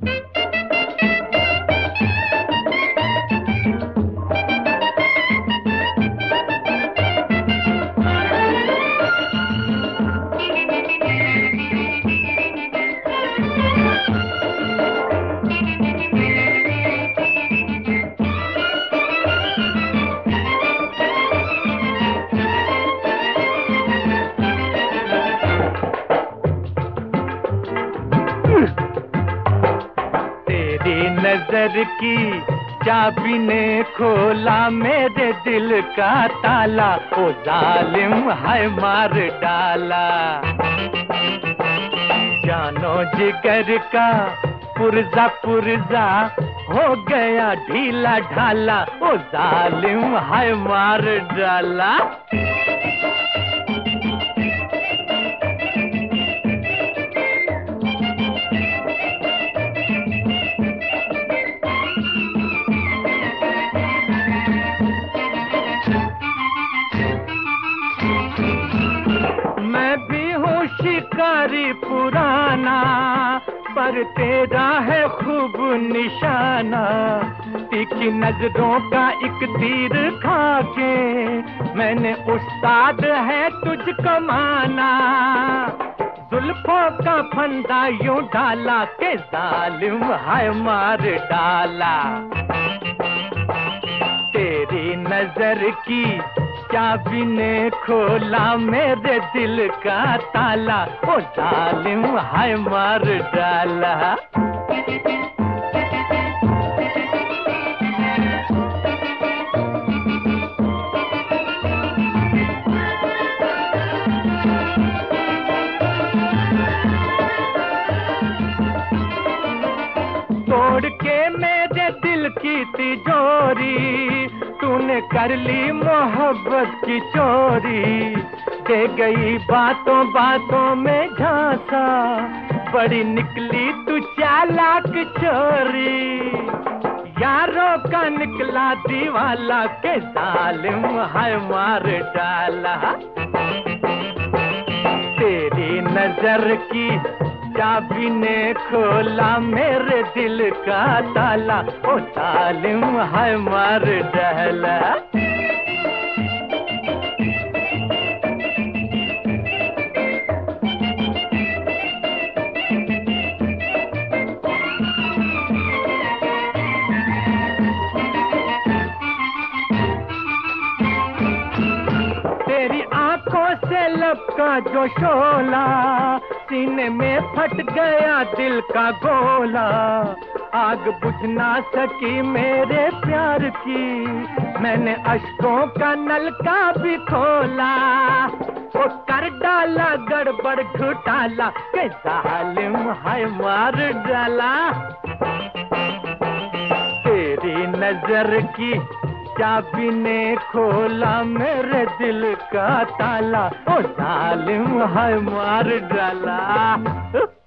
तेरी नजर की चाबी ने खोला मेरे दिल का ताला, ओ जालिम है मार डाला। जानो जिगर का पुर्जा पुर्जा हो गया ढीला ढाला, ओ जालिम है मार डाला। मैं भी हूँ शिकारी पुराना, पर तेरा है खूब निशाना। तीखी नजरों का एक तीर खा के मैंने उस्ताद है तुझको माना। जुल्फों का फंदा यूं डाला के जालिम है मार डाला। तेरी नजर की चाबी ने खोला मेरे दिल का ताला, ओ जालिम है मार डाला। तोड़ के मेरे दिल की तिजोरी तूने कर ली मोहब्बत की चोरी। दे गई बातों बातों में झांसा, बड़ी निकली तू चालाक चोरी। यारों का निकला दीवाला के जालिम है मार डाला। तेरी नजर की चाबी ने खोला मेरे दिल का ताला, ओ जालिम है मार डाला। तेरी आंखों से लब का जो शोला, सीने में फट गया दिल का गोला। आग बुझ ना सकी मेरे प्यार की, मैंने अश्कों का नलका भी खोला। वो कर डाला गड़बड़ घोटाला के जालिम है मार डाला। तेरी नजर की चाबी ने खोला मेरे दिल का ताला, ओ जालिम है मार डाला।